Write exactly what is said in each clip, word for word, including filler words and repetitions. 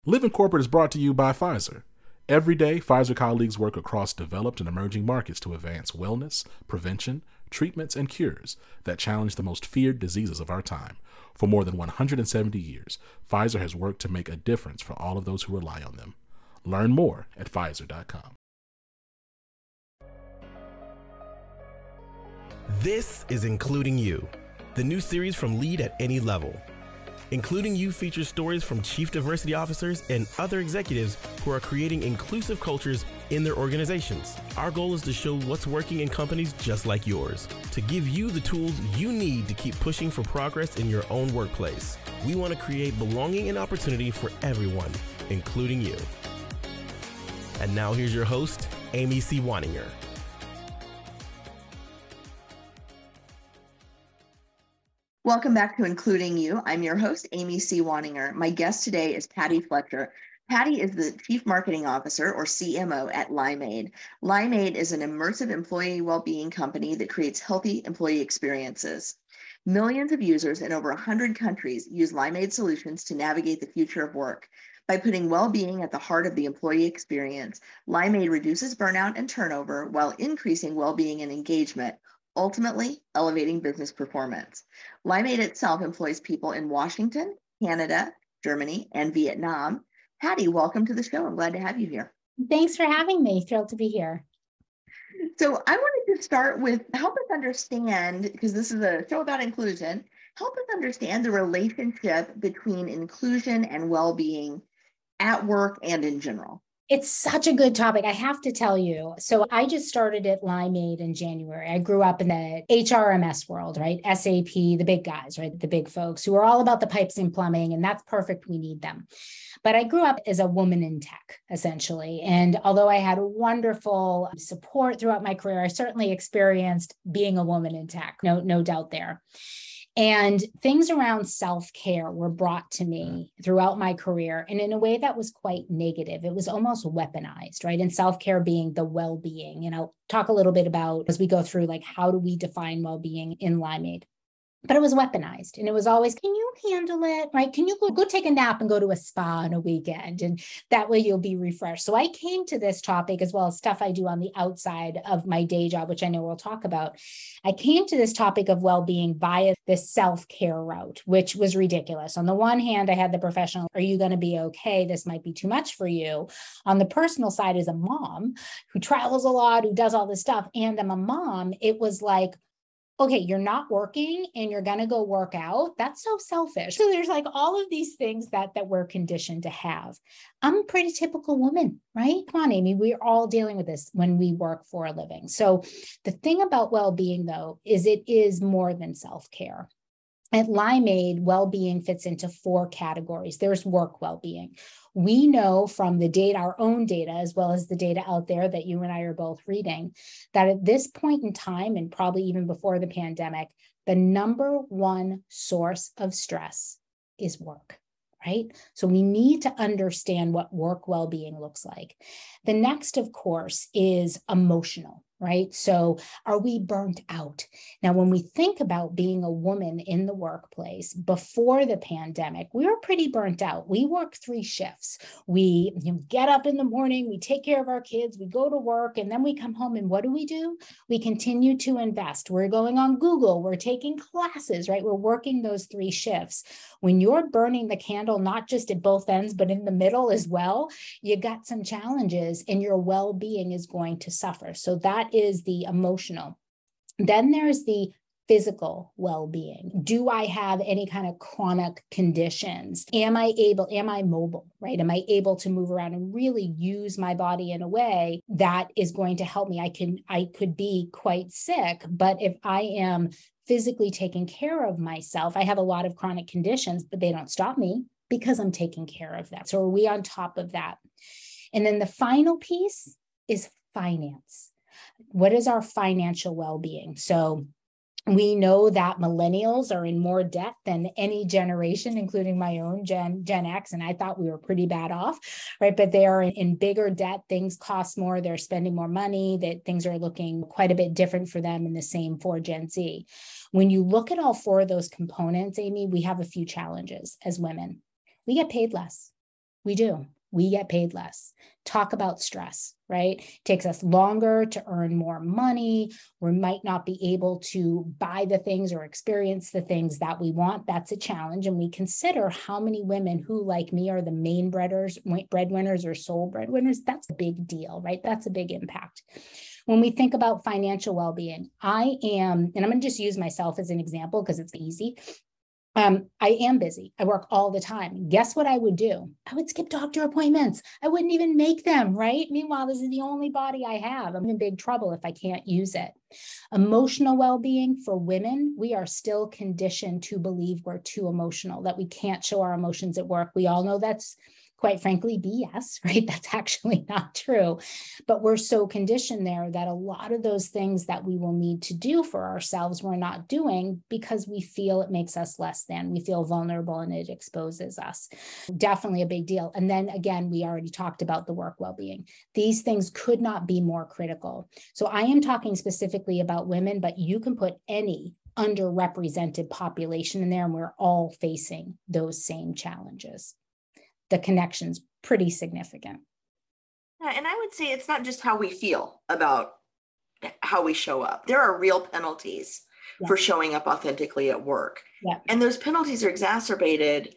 Live in Corporate is brought to you by Pfizer. Every day, Pfizer colleagues work across developed and emerging markets to advance wellness, prevention, treatments, and cures that challenge the most feared diseases of our time. For more than one hundred seventy years, Pfizer has worked to make a difference for all of those who rely on them. Learn more at Pfizer dot com. This is Including You, the new series from Lead at Any Level. Including You features stories from chief diversity officers and other executives who are creating inclusive cultures in their organizations. Our goal is to show what's working in companies just like yours, to give you the tools you need to keep pushing for progress in your own workplace. We want to create belonging and opportunity for everyone, including you. And now here's your host, Amy C. Waninger. Welcome back to Including You. I'm your host, Amy C. Waninger. My guest today is Patty Fletcher. Patty is the Chief Marketing Officer, or C M O, at Limeade. Limeade is an immersive employee well-being company that creates healthy employee experiences. Millions of users in over one hundred countries use Limeade solutions to navigate the future of work. By putting well-being at the heart of the employee experience, Limeade reduces burnout and turnover while increasing well-being and engagement, ultimately elevating business performance. Limeade itself employs people in Washington, Canada, Germany, and Vietnam. Patty, welcome to the show. I'm glad to have you here. Thanks for having me. Thrilled to be here. So I wanted to start with help us understand, because this is a show about inclusion, help us understand the relationship between inclusion and well-being at work and in general. It's such a good topic. I have to tell you. So I just started at Limeade in January. I grew up in the H R M S world, right? S A P, the big guys, right? The big folks who are all about the pipes and plumbing, and that's perfect. We need them. But I grew up as a woman in tech, essentially. And although I had wonderful support throughout my career, I certainly experienced being a woman in tech. No, no doubt there. And things around self-care were brought to me throughout my career, and in a way that was quite negative. It was almost weaponized, right? And self-care being the well-being. And I'll talk a little bit about, as we go through, like, how do we define well-being in Limeade? But it was weaponized. And it was always, can you handle it, right? Can you go, go take a nap and go to a spa on a weekend? And that way you'll be refreshed. So I came to this topic, as well as stuff I do on the outside of my day job, which I know we'll talk about. I came to this topic of well-being via this self-care route, which was ridiculous. On the one hand, I had the professional, are you going to be okay? This might be too much for you. On the personal side, as a mom who travels a lot, who does all this stuff, and I'm a mom, it was like, okay, you're not working and you're going to go work out. That's so selfish. So there's like all of these things that, that we're conditioned to have. I'm a pretty typical woman, right? Come on, Amy, we're all dealing with this when we work for a living. So the thing about well-being, though, is it is more than self-care. At Limeade, well-being fits into four categories. There's work well-being. We know from the data, our own data, as well as the data out there that you and I are both reading, that at this point in time, and probably even before the pandemic, the number one source of stress is work, right? So we need to understand what work well-being looks like. The next, of course, is emotional. Right? So are we burnt out? Now, when we think about being a woman in the workplace before the pandemic, we were pretty burnt out. We work three shifts. We you know, get up in the morning, we take care of our kids, we go to work, and then we come home. And what do we do? We continue to invest. We're going on Google. We're taking classes, right? We're working those three shifts. When you're burning the candle, not just at both ends, but in the middle as well, you got some challenges and your well-being is going to suffer. So that is the emotional. Then there's the physical well-being. Do I have any kind of chronic conditions? Am I able, am I mobile, right? Am I able to move around and really use my body in a way that is going to help me? I can, I could be quite sick, but if I am physically taking care of myself, I have a lot of chronic conditions, but they don't stop me because I'm taking care of that. So are we on top of that? And then the final piece is finance. What is our financial well-being? So we know that millennials are in more debt than any generation, including my own Gen, Gen X, and I thought we were pretty bad off, right? But they are in, in bigger debt. Things cost more. They're spending more money. That things are looking quite a bit different for them, and the same for Gen Z. When you look at all four of those components, Amy, we have a few challenges as women. We get paid less. We do. We get paid less. Talk about stress, right? It takes us longer to earn more money. We might not be able to buy the things or experience the things that we want. That's a challenge. And we consider how many women who, like me, are the main breaders, breadwinners or sole breadwinners. That's a big deal, right? That's a big impact. When we think about financial well-being, I am, and I'm going to just use myself as an example because it's easy. Um, I am busy. I work all the time. Guess what I would do? I would skip doctor appointments. I wouldn't even make them, right? Meanwhile, this is the only body I have. I'm in big trouble if I can't use it. Emotional well-being for women, we are still conditioned to believe we're too emotional, that we can't show our emotions at work. We all know that's, quite frankly, B S, right? That's actually not true. But we're so conditioned there that a lot of those things that we will need to do for ourselves, we're not doing because we feel it makes us less than. We feel vulnerable and it exposes us. Definitely a big deal. And then again, we already talked about the work well-being. These things could not be more critical. So I am talking specifically about women, but you can put any underrepresented population in there, and we're all facing those same challenges. The connection's pretty significant. Yeah, and I would say it's not just how we feel about how we show up. There are real penalties yeah. for showing up authentically at work. Yeah. And those penalties are exacerbated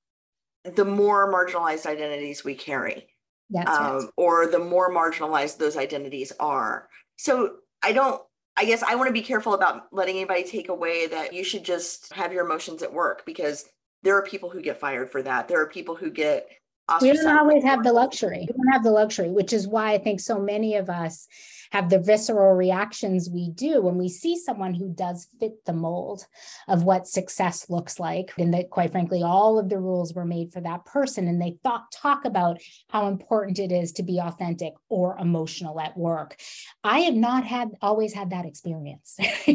the more marginalized identities we carry. That's um, right. Or the more marginalized those identities are. So I don't, I guess I want to be careful about letting anybody take away that you should just have your emotions at work, because there are people who get fired for that. There are people who get ostracized. We don't always have the luxury. We don't have the luxury, which is why I think so many of us have the visceral reactions we do when we see someone who does fit the mold of what success looks like. And that, quite frankly, all of the rules were made for that person. And they thought, talk about how important it is to be authentic or emotional at work. I have not had always had that experience.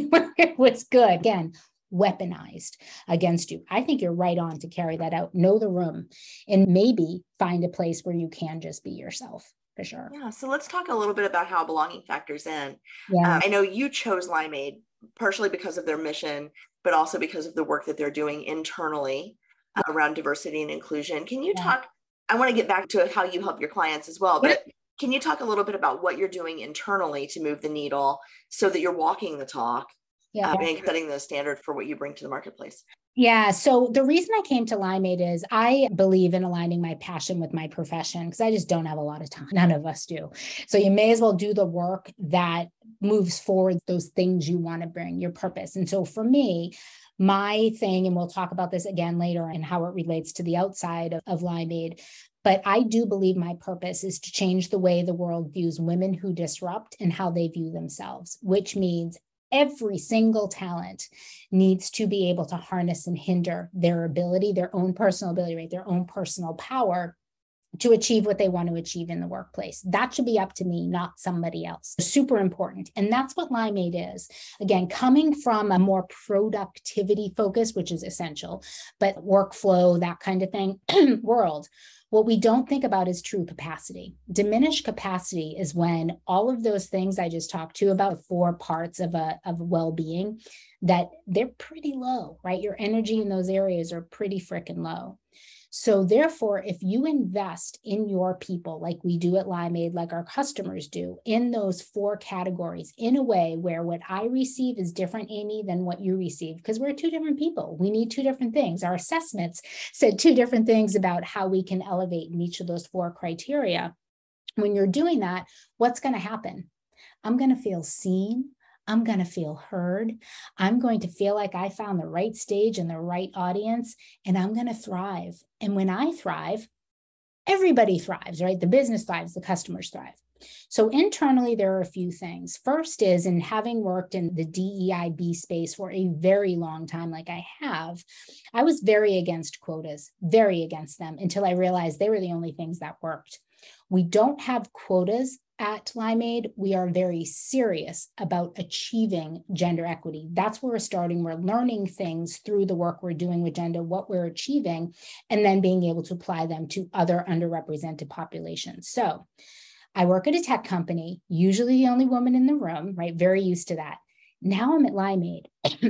It was good. Again, weaponized against you. I think you're right on to carry that out. Know the room and maybe find a place where you can just be yourself, for sure. Yeah. So let's talk a little bit about how belonging factors in. Yeah. Um, I know you chose Limeade partially because of their mission, but also because of the work that they're doing internally uh, around diversity and inclusion. Can you yeah. talk, I want to get back to how you help your clients as well, but yeah. can you talk a little bit about what you're doing internally to move the needle so that you're walking the talk? Yeah, um, and setting the standard for what you bring to the marketplace. Yeah. So the reason I came to Limeade is I believe in aligning my passion with my profession, because I just don't have a lot of time. None of us do. So you may as well do the work that moves forward those things you want to bring, your purpose. And so for me, my thing, and we'll talk about this again later and how it relates to the outside of, of Limeade, but I do believe my purpose is to change the way the world views women who disrupt and how they view themselves, which means every single talent needs to be able to harness and hinder their ability, their own personal ability, right? Their own personal power to achieve what they want to achieve in the workplace. That should be up to me, not somebody else. Super important. And that's what Limeade is. Again, coming from a more productivity focus, which is essential, but workflow, that kind of thing, world. What we don't think about is true capacity. Diminished capacity is when all of those things I just talked to about, four parts of a of well-being, that they're pretty low, right? Your energy in those areas are pretty freaking low. So therefore, if you invest in your people like we do at Limeade, like our customers do, in those four categories, in a way where what I receive is different, Amy, than what you receive, because we're two different people. We need two different things. Our assessments said two different things about how we can elevate in each of those four criteria. When you're doing that, what's going to happen? I'm going to feel seen. I'm going to feel heard. I'm going to feel like I found the right stage and the right audience, and I'm going to thrive. And when I thrive, everybody thrives, right? The business thrives, the customers thrive. So internally, there are a few things. First is, in having worked in the D E I B space for a very long time, like I have, I was very against quotas, very against them, until I realized they were the only things that worked. We don't have quotas at Limeade. We are very serious about achieving gender equity. That's where we're starting. We're learning things through the work we're doing with gender, what we're achieving, and then being able to apply them to other underrepresented populations. So I work at a tech company, usually the only woman in the room, right? Very used to that. Now I'm at Limeade.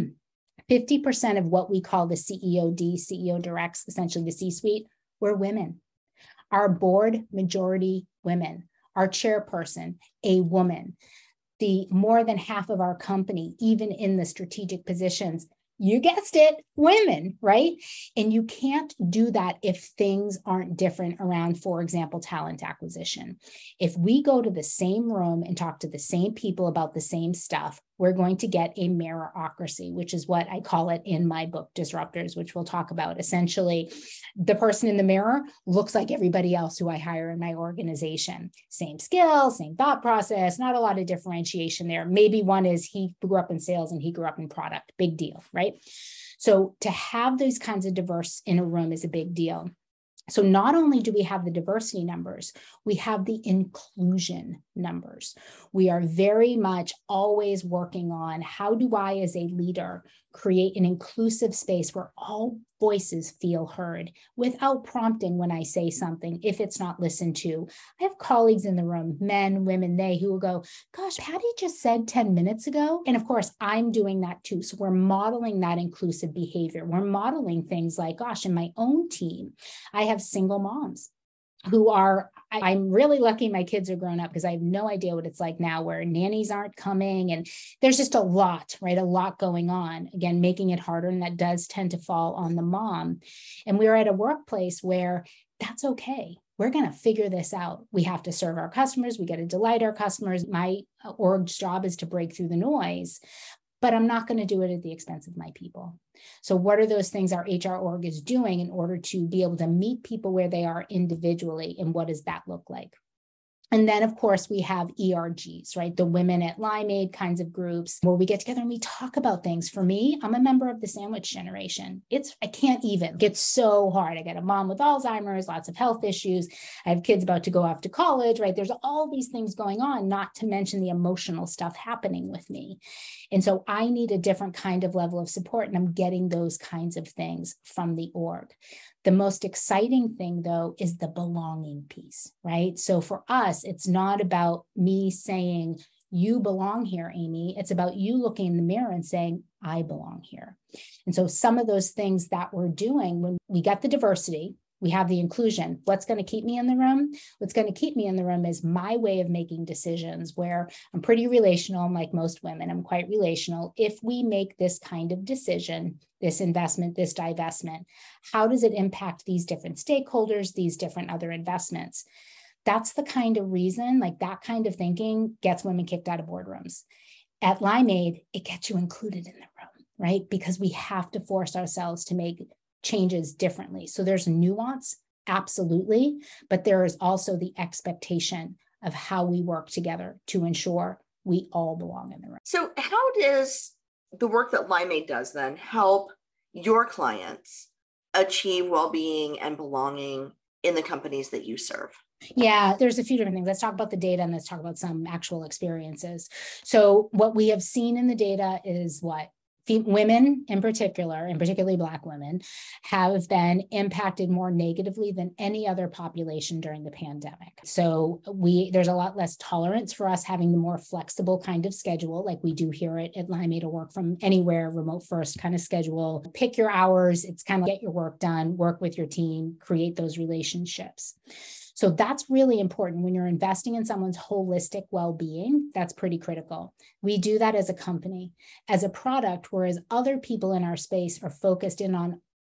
fifty percent of what we call the C E O D, C E O directs, essentially the C-suite, we're women. Our board, majority women. Our chairperson, a woman. The more than half of our company, even in the strategic positions, you guessed it, women, right? And you can't do that if things aren't different around, for example, talent acquisition. If we go to the same room and talk to the same people about the same stuff, we're going to get a mirrorocracy, which is what I call it in my book, Disruptors, which we'll talk about. Essentially, the person in the mirror looks like everybody else who I hire in my organization. Same skills, same thought process, not a lot of differentiation there. Maybe one is he grew up in sales and he grew up in product. Big deal, right? So to have those kinds of diverse in a room is a big deal. So not only do we have the diversity numbers, we have the inclusion numbers. We are very much always working on how do I, as a leader, create an inclusive space where all voices feel heard without prompting when I say something, if it's not listened to. I have colleagues in the room, men, women, they, who will go, gosh, Patty just said ten minutes ago. And of course, I'm doing that too. So we're modeling that inclusive behavior. We're modeling things like, gosh, in my own team, I have single moms who are, I'm really lucky my kids are grown up because I have no idea what it's like now where nannies aren't coming. And there's just a lot, right? A lot going on, again, making it harder. And that does tend to fall on the mom. And we're at a workplace where that's okay. We're going to figure this out. We have to serve our customers. We got to delight our customers. My org's job is to break through the noise, but I'm not going to do it at the expense of my people. So what are those things our H R org is doing in order to be able to meet people where they are individually? And what does that look like? And then, of course, we have E R Gs, right? The Women at Limeade kinds of groups where we get together and we talk about things. For me, I'm a member of the sandwich generation. It's, I can't even, it's so hard. I got a mom with Alzheimer's, lots of health issues. I have kids about to go off to college, right? There's all these things going on, not to mention the emotional stuff happening with me. And so I need a different kind of level of support, and I'm getting those kinds of things from the org. The most exciting thing, though, is the belonging piece, right? So for us, it's not about me saying, you belong here, Amy. It's about you looking in the mirror and saying, I belong here. And so some of those things that we're doing, when we get the diversity, we have the inclusion. What's going to keep me in the room? What's going to keep me in the room is my way of making decisions, where I'm pretty relational, like most women. I'm quite relational. If we make this kind of decision, this investment, this divestment, how does it impact these different stakeholders, these different other investments? That's the kind of reason, like that kind of thinking gets women kicked out of boardrooms. At Limeade, it gets you included in the room, right? Because we have to force ourselves to make changes differently. So there's nuance, absolutely, but there is also the expectation of how we work together to ensure we all belong in the room. So how does the work that Limeade does then help your clients achieve well-being and belonging in the companies that you serve? Yeah, there's a few different things. Let's talk about the data and let's talk about some actual experiences. So what we have seen in the data is what? Women in particular, and particularly Black women, have been impacted more negatively than any other population during the pandemic. So we there's a lot less tolerance for us having the more flexible kind of schedule, like we do here at, at Limeade, work from anywhere, remote first kind of schedule. Pick your hours. It's kind of get your work done, work with your team, create those relationships. So that's really important when you're investing in someone's holistic well-being. That's pretty critical. We do that as a company. As a product, whereas other people in our space are focused in on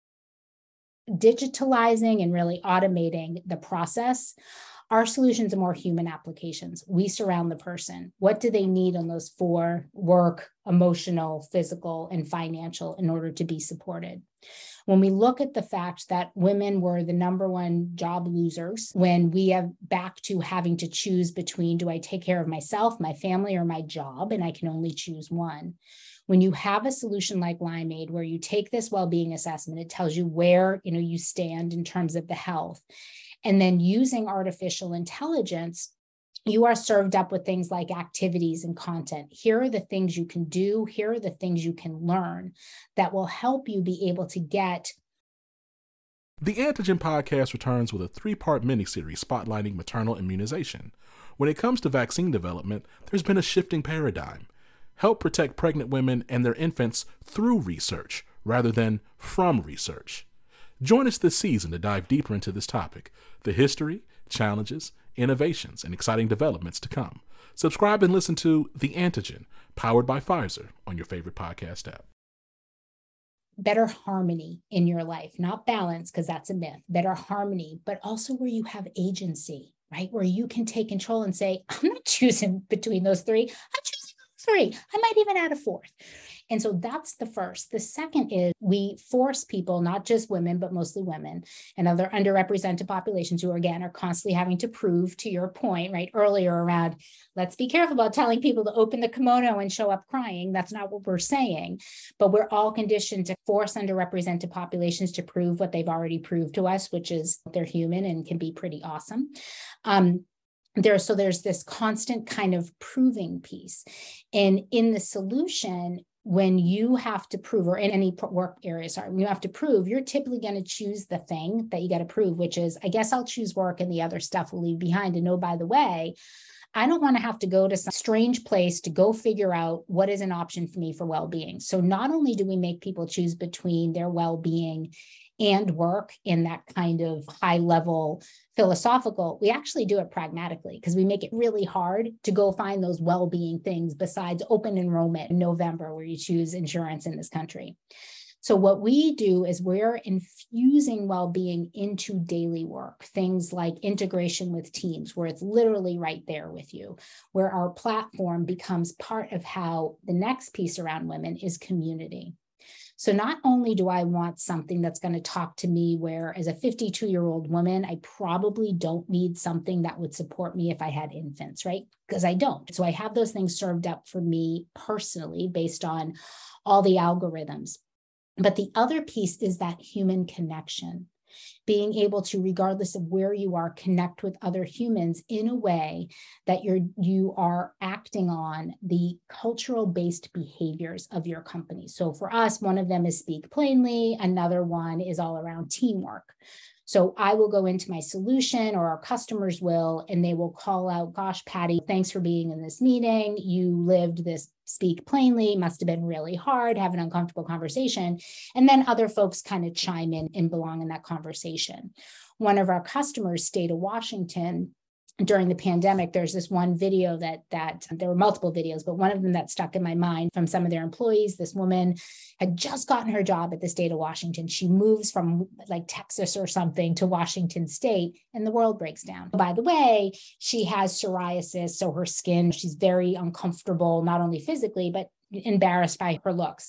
digitalizing and really automating the process, our solutions are more human applications. We surround the person. What do they need on those four: work, emotional, physical, and financial, in order to be supported? When we look at the fact that women were the number one job losers, when we have back to having to choose between, do I take care of myself, my family, or my job? And I can only choose one. When you have a solution like Limeade, where you take this well-being assessment, it tells you where, you know, you stand in terms of the health. And then using artificial intelligence, you are served up with things like activities and content. Here are the things you can do. Here are the things you can learn that will help you be able to get. The Antigen Podcast returns with a three-part miniseries spotlighting maternal immunization. When it comes to vaccine development, there's been a shifting paradigm. Help protect pregnant women and their infants through research rather than from research. Join us this season to dive deeper into this topic, the history, challenges, innovations, and exciting developments to come. Subscribe and listen to The Antigen, powered by Pfizer, on your favorite podcast app. Better harmony in your life, not balance, because that's a myth, better harmony, but also where you have agency, right? Where you can take control and say, I'm not choosing between those three. I'm choosing three. I might even add a fourth. And so that's the first. The second is we force people, not just women, but mostly women and other underrepresented populations who, again, are constantly having to prove, to your point, right, earlier around, let's be careful about telling people to open the kimono and show up crying. That's not what we're saying. But we're all conditioned to force underrepresented populations to prove what they've already proved to us, which is they're human and can be pretty awesome. Um, There, so there's this constant kind of proving piece. And in the solution, when you have to prove, or in any work area, sorry, when you have to prove, you're typically going to choose the thing that you got to prove, which is, I guess I'll choose work and the other stuff will leave behind. And oh, by the way, I don't want to have to go to some strange place to go figure out what is an option for me for well-being. So not only do we make people choose between their well-being and work in that kind of high level philosophical, we actually do it pragmatically because we make it really hard to go find those well-being things besides open enrollment in November where you choose insurance in this country. So what we do is we're infusing well-being into daily work, things like integration with teams, where it's literally right there with you, where our platform becomes part of how the next piece around women is community. So not only do I want something that's going to talk to me where as a fifty-two-year-old woman, I probably don't need something that would support me if I had infants, right? Because I don't. So I have those things served up for me personally based on all the algorithms. But the other piece is that human connection. Being able to, regardless of where you are, connect with other humans in a way that you're you are acting on the cultural-based behaviors of your company. So for us, one of them is speak plainly. Another one is all around teamwork. So I will go into my solution, or our customers will, and they will call out, gosh, Patty, thanks for being in this meeting. You lived this speak plainly, must have been really hard, have an uncomfortable conversation. And then other folks kind of chime in and belong in that conversation. One of our customers, State of Washington, during the pandemic, there's this one video that that there were multiple videos, but one of them that stuck in my mind from some of their employees. This woman had just gotten her job at the state of Washington. She moves from like Texas or something to Washington state, and the world breaks down. By the way, she has psoriasis, so her skin, she's very uncomfortable, not only physically, but embarrassed by her looks.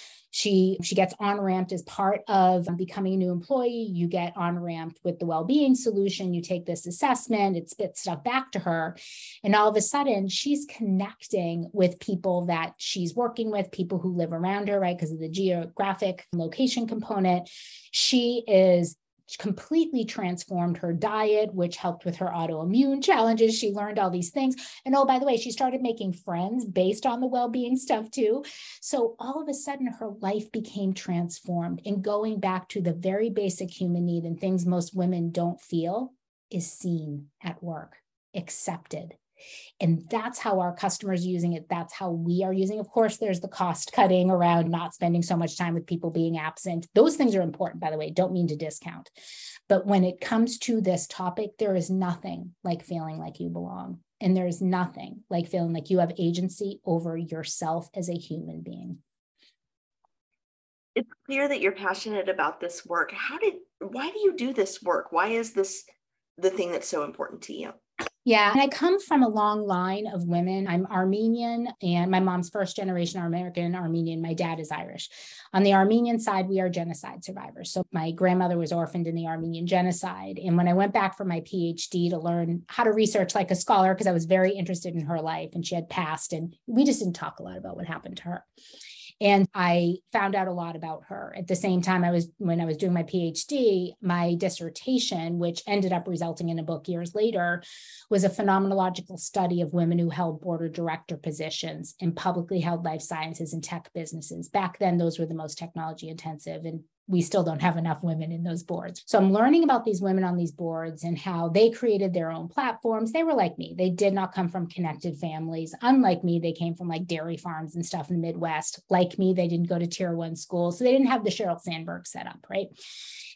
She, she gets on-ramped as part of becoming a new employee. You get on-ramped with the well-being solution. You take this assessment, it spits stuff back to her. And all of a sudden, she's connecting with people that she's working with, people who live around her, right? Because of the geographic location component. She is completely transformed her diet, which helped with her autoimmune challenges. She learned all these things. And oh, by the way, she started making friends based on the well-being stuff too. So all of a sudden her life became transformed. And going back to the very basic human need and things most women don't feel is seen at work, accepted. And that's how our customers are using it. That's how we are using it. Of course, there's the cost cutting around not spending so much time with people being absent. Those things are important, by the way, don't mean to discount. But when it comes to this topic, there is nothing like feeling like you belong. And there's nothing like feeling like you have agency over yourself as a human being. It's clear that you're passionate about this work. How did, why do you do this work? Why is this the thing that's so important to you? Yeah, and I come from a long line of women. I'm Armenian, and my mom's first generation American Armenian. My dad is Irish. On the Armenian side, we are genocide survivors. So my grandmother was orphaned in the Armenian genocide. And when I went back for my PhD to learn how to research like a scholar, because I was very interested in her life, and she had passed, and we just didn't talk a lot about what happened to her. And I found out a lot about her. At the same time, I was when I was doing my PhD, my dissertation, which ended up resulting in a book years later, was a phenomenological study of women who held board or director positions in publicly held life sciences and tech businesses. Back then, those were the most technology intensive, and we still don't have enough women in those boards. So I'm learning about these women on these boards and how they created their own platforms. They were like me. They did not come from connected families. Unlike me, they came from like dairy farms and stuff in the Midwest. Like me, they didn't go to tier one schools. So they didn't have the Sheryl Sandberg setup, right?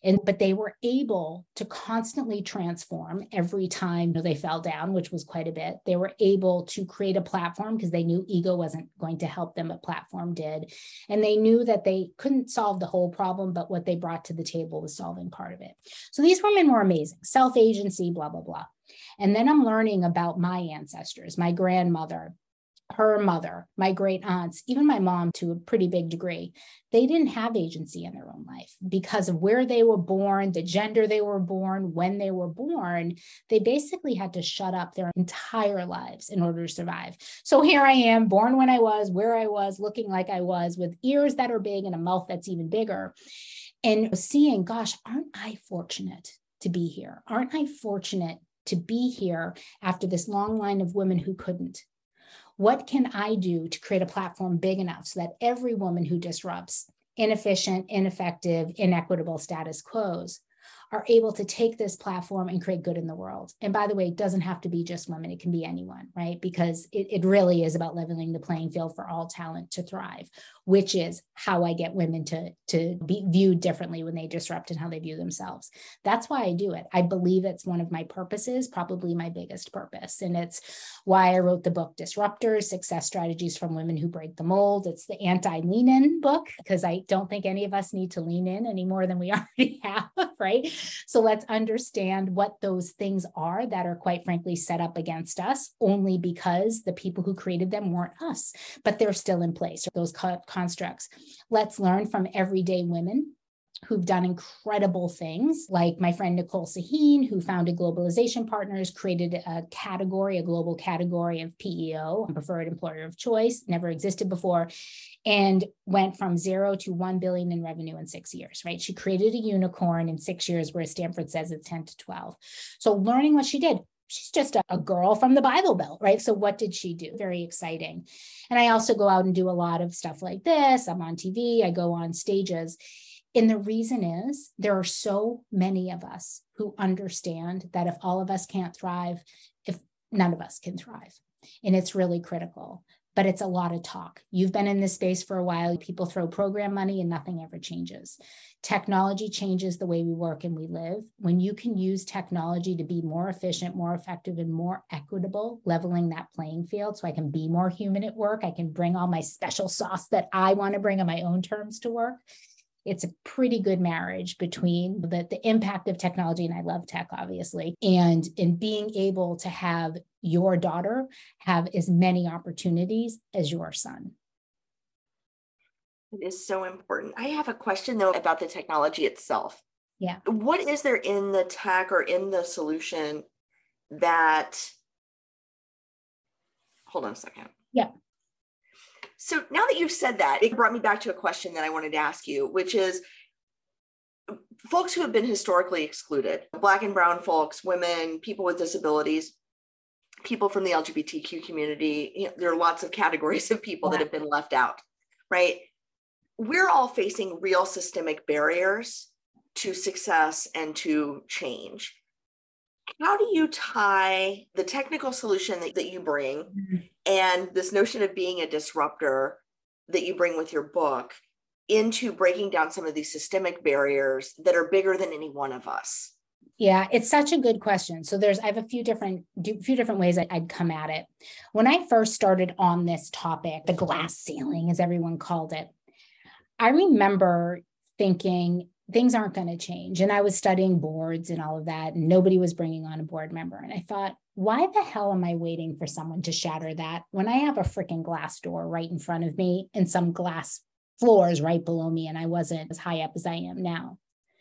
And, but they were able to constantly transform every time they fell down, which was quite a bit. They were able to create a platform because they knew ego wasn't going to help them, but platform did. And they knew that they couldn't solve the whole problem, but what they brought to the table was solving part of it. So these women were amazing, self-agency, blah, blah, blah. And then I'm learning about my ancestors, my grandmother, her mother, my great aunts, even my mom to a pretty big degree. They didn't have agency in their own life because of where they were born, the gender they were born, when they were born. They basically had to shut up their entire lives in order to survive. So here I am, born when I was, where I was, looking like I was, with ears that are big and a mouth that's even bigger. And seeing, gosh, aren't I fortunate to be here? Aren't I fortunate to be here after this long line of women who couldn't? What can I do to create a platform big enough so that every woman who disrupts inefficient, ineffective, inequitable status quos are able to take this platform and create good in the world? And by the way, it doesn't have to be just women. It can be anyone, right? Because it, it really is about leveling the playing field for all talent to thrive, which is how I get women to, to be viewed differently when they disrupt and how they view themselves. That's why I do it. I believe it's one of my purposes, probably my biggest purpose. And it's why I wrote the book Disruptors, Success Strategies from Women Who Break the Mold. It's the anti-lean in book, because I don't think any of us need to lean in any more than we already have, right? So let's understand what those things are that are, quite frankly, set up against us only because the people who created them weren't us, but they're still in place, those constructs. Let's learn from everyday women who've done incredible things, like my friend Nicole Sahin, who founded Globalization Partners, created a category, a global category of P E O, preferred employer of choice, never existed before, and went from zero to one billion in revenue in six years, right? She created a unicorn in six years, where Stanford says it's ten to twelve. So learning what she did. She's just a, a girl from the Bible Belt, right? So what did she do? Very exciting. And I also go out and do a lot of stuff like this. I'm on T V, I go on stages. And the reason is there are so many of us who understand that if all of us can't thrive, if none of us can thrive. And it's really critical, but it's a lot of talk. You've been in this space for a while. People throw program money and nothing ever changes. Technology changes the way we work and we live. When you can use technology to be more efficient, more effective, and more equitable, leveling that playing field so I can be more human at work, I can bring all my special sauce that I want to bring on my own terms to work. It's a pretty good marriage between the, the impact of technology, and I love tech, obviously, and in being able to have your daughter have as many opportunities as your son. It is so important. I have a question, though, about the technology itself. Yeah. What is there in the tech or in the solution that, hold on a second. Yeah. So now that you've said that, it brought me back to a question that I wanted to ask you, which is folks who have been historically excluded, Black and brown folks, women, people with disabilities, people from the L G B T Q community, you know, there are lots of categories of people yeah. that have been left out, right? We're all facing real systemic barriers to success and to change. How do you tie the technical solution that, that you bring mm-hmm. and this notion of being a disruptor that you bring with your book into breaking down some of these systemic barriers that are bigger than any one of us? Yeah, it's such a good question. So there's, I have a few different, few different ways I'd come at it. When I first started on this topic, the glass ceiling, as everyone called it, I remember thinking, things aren't going to change. And I was studying boards and all of that, and nobody was bringing on a board member. And I thought, why the hell am I waiting for someone to shatter that when I have a freaking glass door right in front of me and some glass floors right below me, and I wasn't as high up as I am now?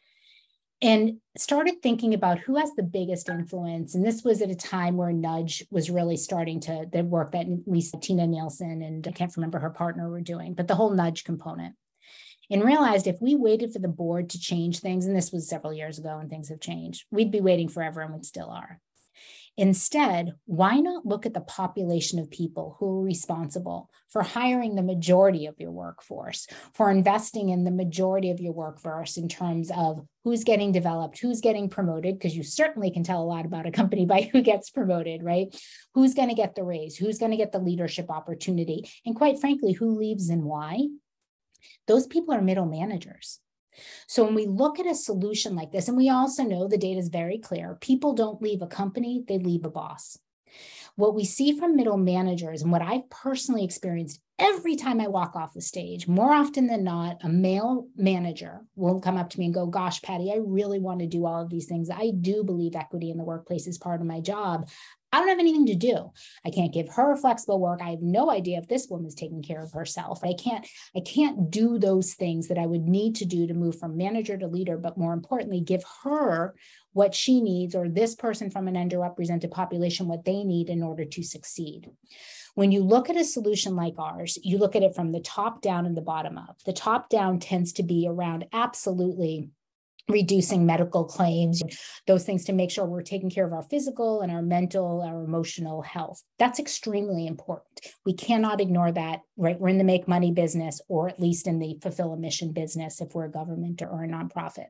And started thinking about who has the biggest influence. And this was at a time where Nudge was really starting to, the work that Lisa, Tina Nielsen, and I can't remember her partner were doing, but the whole Nudge component. And realized if we waited for the board to change things, and this was several years ago and things have changed, we'd be waiting forever, and we still are. Instead, why not look at the population of people who are responsible for hiring the majority of your workforce, for investing in the majority of your workforce in terms of who's getting developed, who's getting promoted, because you certainly can tell a lot about a company by who gets promoted, right? Who's going to get the raise, who's going to get the leadership opportunity, and quite frankly, who leaves and why? Those people are middle managers. So when we look at a solution like this, and we also know the data is very clear, people don't leave a company, they leave a boss. What we see from middle managers, and what I've personally experienced every time I walk off the stage, more often than not, a male manager will come up to me and go, gosh, Patty, I really want to do all of these things. I do believe equity in the workplace is part of my job. I don't have anything to do. I can't give her flexible work. I have no idea if this woman's taking care of herself. I can't, I can't do those things that I would need to do to move from manager to leader, but more importantly, give her what she needs, or this person from an underrepresented population, what they need in order to succeed. When you look at a solution like ours, you look at it from the top down and the bottom up. The top down tends to be around absolutely reducing medical claims, those things to make sure we're taking care of our physical and our mental, our emotional health. That's extremely important. We cannot ignore that, right? We're in the make money business, or at least in the fulfill a mission business if we're a government or a nonprofit.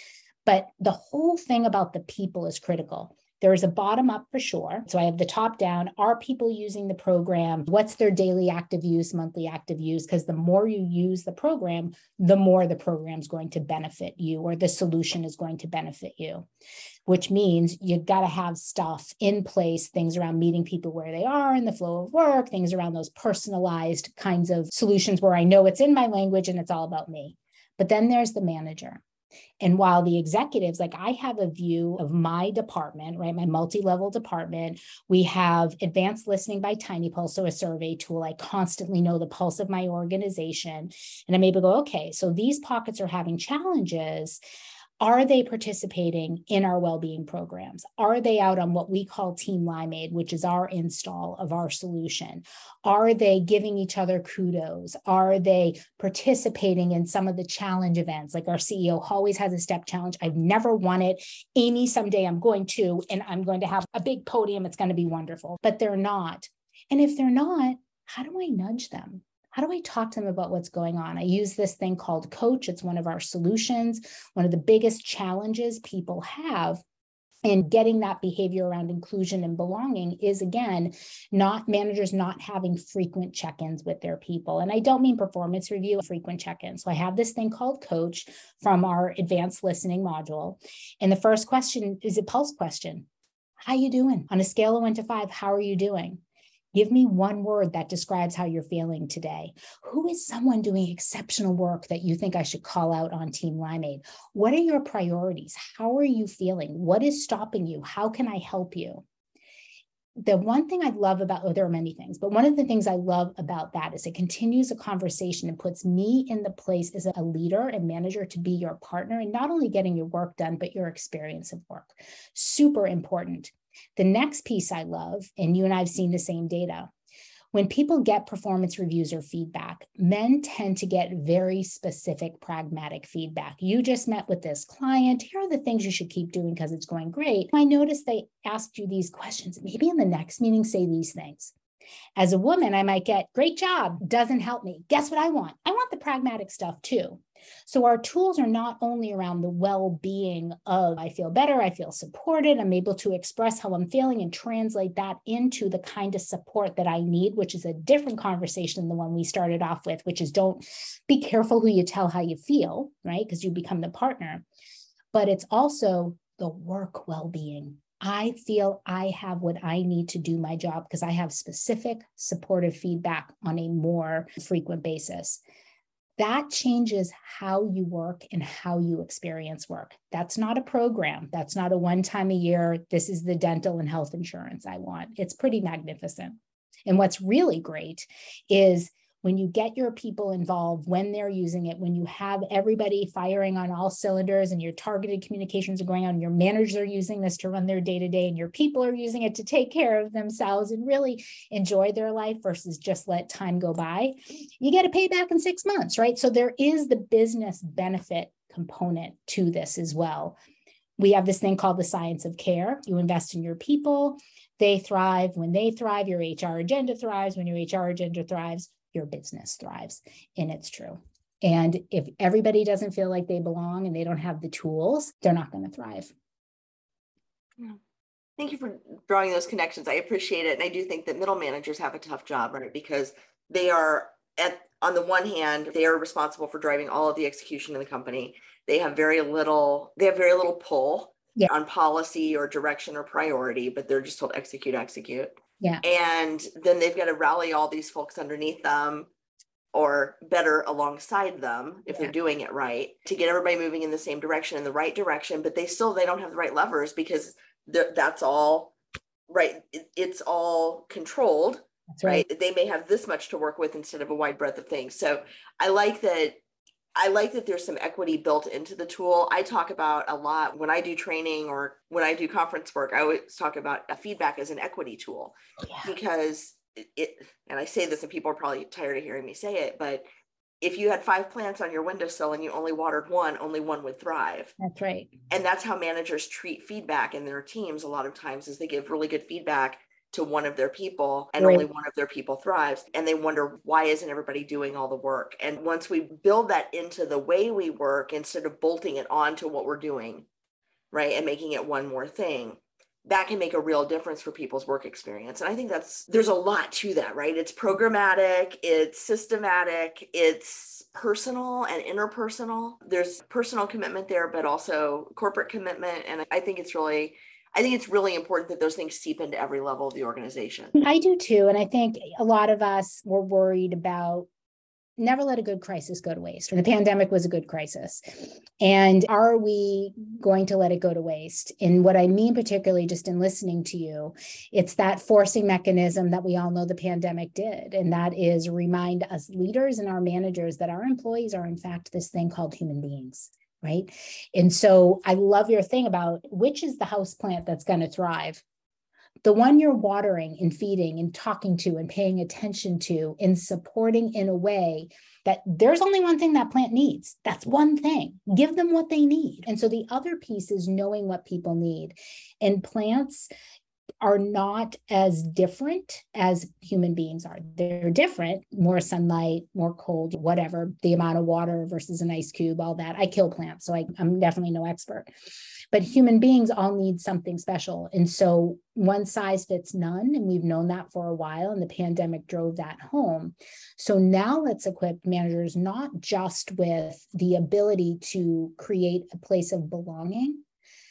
But the whole thing about the people is critical. There is a bottom up for sure. So I have the top down. Are people using the program? What's their daily active use, monthly active use? Because the more you use the program, the more the program is going to benefit you, or the solution is going to benefit you, which means you've got to have stuff in place, things around meeting people where they are in the flow of work, things around those personalized kinds of solutions where I know it's in my language and it's all about me. But then there's the manager. And while the executives, like I have a view of my department, right, my multi-level department, we have advanced listening by TinyPulse, so a survey tool. I constantly know the pulse of my organization, and I'm able to go, okay, so these pockets are having challenges. Are they participating in our well-being programs? Are they out on what we call Team Limeade, which is our install of our solution? Are they giving each other kudos? Are they participating in some of the challenge events? Like our C E O always has a step challenge. I've never won it. Amy, someday I'm going to, and I'm going to have a big podium. It's going to be wonderful, but they're not. And if they're not, how do I nudge them? How do I talk to them about what's going on? I use this thing called Coach. It's one of our solutions. One of the biggest challenges people have in getting that behavior around inclusion and belonging is, again, not managers not having frequent check-ins with their people. And I don't mean performance review, frequent check-ins. So I have this thing called Coach from our advanced listening module. And the first question is a pulse question. How you doing? On a scale of one to five, how are you doing? Give me one word that describes how you're feeling today. Who is someone doing exceptional work that you think I should call out on Team Limeade? What are your priorities? How are you feeling? What is stopping you? How can I help you? The one thing I love about, oh, there are many things, but one of the things I love about that is it continues a conversation and puts me in the place as a leader and manager to be your partner, and not only getting your work done, but your experience of work. Super important. The next piece I love, and you and I have seen the same data, when people get performance reviews or feedback, men tend to get very specific, pragmatic feedback. You just met with this client. Here are the things you should keep doing because it's going great. I noticed they asked you these questions. Maybe in the next meeting, say these things. As a woman, I might get, great job, doesn't help me. Guess what I want? I want the pragmatic stuff too. So our tools are not only around the well-being of, I feel better, I feel supported, I'm able to express how I'm feeling and translate that into the kind of support that I need, which is a different conversation than the one we started off with, which is don't be careful who you tell how you feel, right? Because you become the partner. But it's also the work well-being. I feel I have what I need to do my job because I have specific supportive feedback on a more frequent basis. That changes how you work and how you experience work. That's not a program. That's not a one time a year. This is the dental and health insurance I want. It's pretty magnificent. And what's really great is when you get your people involved, when they're using it, when you have everybody firing on all cylinders and your targeted communications are going on, your managers are using this to run their day-to-day and your people are using it to take care of themselves and really enjoy their life versus just let time go by, you get a payback in six months, right? So there is the business benefit component to this as well. We have this thing called the science of care. You invest in your people, they thrive. When they thrive, your H R agenda thrives. When your H R agenda thrives, your business thrives. And it's true. And if everybody doesn't feel like they belong and they don't have the tools, they're not going to thrive. Thank you for drawing those connections. I appreciate it. And I do think that middle managers have a tough job, right? Because they are at on the one hand, they are responsible for driving all of the execution in the company. They have very little, they have very little pull yeah. on policy or direction or priority, but they're just told execute, execute. Yeah. And then they've got to rally all these folks underneath them, or better alongside them if yeah. they're doing it right, to get everybody moving in the same direction, in the right direction. But they still, they don't have the right levers, because that's all right. It, it's all controlled. That's right. right. They may have this much to work with instead of a wide breadth of things. So I like that. I like that there's some equity built into the tool. I talk about a lot when I do training or when I do conference work, I always talk about a feedback as an equity tool yeah. because it, it, and I say this and people are probably tired of hearing me say it, but if you had five plants on your windowsill and you only watered one, only one would thrive. That's right. And that's how managers treat feedback in their teams. A lot of times is they give really good feedback to one of their people, and right. only one of their people thrives, and they wonder, why isn't everybody doing all the work? And once we build that into the way we work, instead of bolting it onto what we're doing, right, and making it one more thing, that can make a real difference for people's work experience. And I think that's, there's a lot to that, right? It's programmatic, it's systematic, it's personal and interpersonal. There's personal commitment there, but also corporate commitment. And I think it's really I think it's really important that those things seep into every level of the organization. I do too. And I think a lot of us were worried about never let a good crisis go to waste. And the pandemic was a good crisis. And are we going to let it go to waste? And what I mean, particularly just in listening to you, it's that forcing mechanism that we all know the pandemic did. And that is remind us leaders and our managers that our employees are in fact this thing called human beings. Right. And so I love your thing about which is the house plant that's going to thrive. The one you're watering and feeding and talking to and paying attention to and supporting in a way that there's only one thing that plant needs. That's one thing. Give them what they need. And so the other piece is knowing what people need. And plants are not as different as human beings are. They're different, more sunlight, more cold, whatever, the amount of water versus an ice cube, all that. I kill plants, so I, I'm definitely no expert. But human beings all need something special. And so one size fits none, and we've known that for a while, and the pandemic drove that home. So now let's equip managers not just with the ability to create a place of belonging,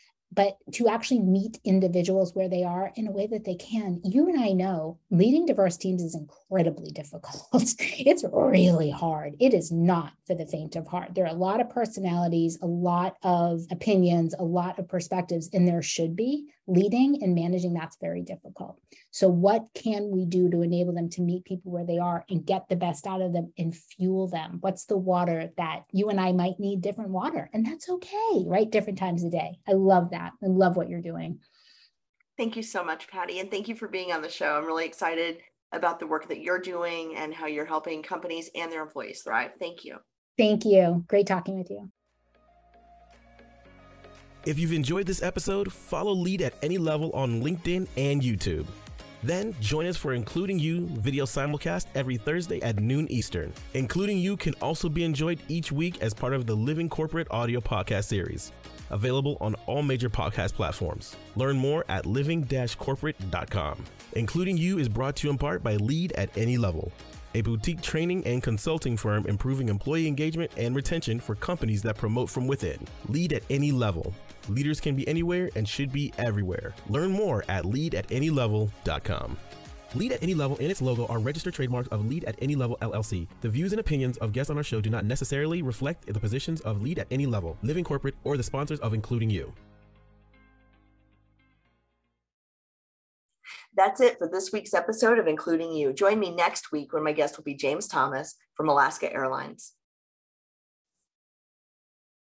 but to actually meet individuals where they are in a way that they can. You and I know leading diverse teams is incredibly difficult. It's really hard. It is not for the faint of heart. There are a lot of personalities, a lot of opinions, a lot of perspectives, and there should be. Leading and managing, that's very difficult. So what can we do to enable them to meet people where they are and get the best out of them and fuel them? What's the water that you and I might need different water? And that's okay, right? Different times a day. I love that. I love what you're doing. Thank you so much, Patty. And thank you for being on the show. I'm really excited about the work that you're doing and how you're helping companies and their employees thrive. Thank you. Thank you. Great talking with you. If you've enjoyed this episode, follow Lead at Any Level on LinkedIn and YouTube. Then join us for Including You video simulcast every Thursday at noon Eastern. Including You can also be enjoyed each week as part of the Living Corporate audio podcast series, available on all major podcast platforms. Learn more at living dash corporate dot com. Including You is brought to you in part by Lead at Any Level, a boutique training and consulting firm improving employee engagement and retention for companies that promote from within. Lead at Any Level. Leaders can be anywhere and should be everywhere. Learn more at lead at any level dot com. Lead at Any Level and its logo are registered trademarks of Lead at Any Level L L C. The views and opinions of guests on our show do not necessarily reflect the positions of Lead at Any Level, Living Corporate, or the sponsors of Including You. That's it for this week's episode of Including You. Join me next week when my guest will be James Thomas from Alaska Airlines.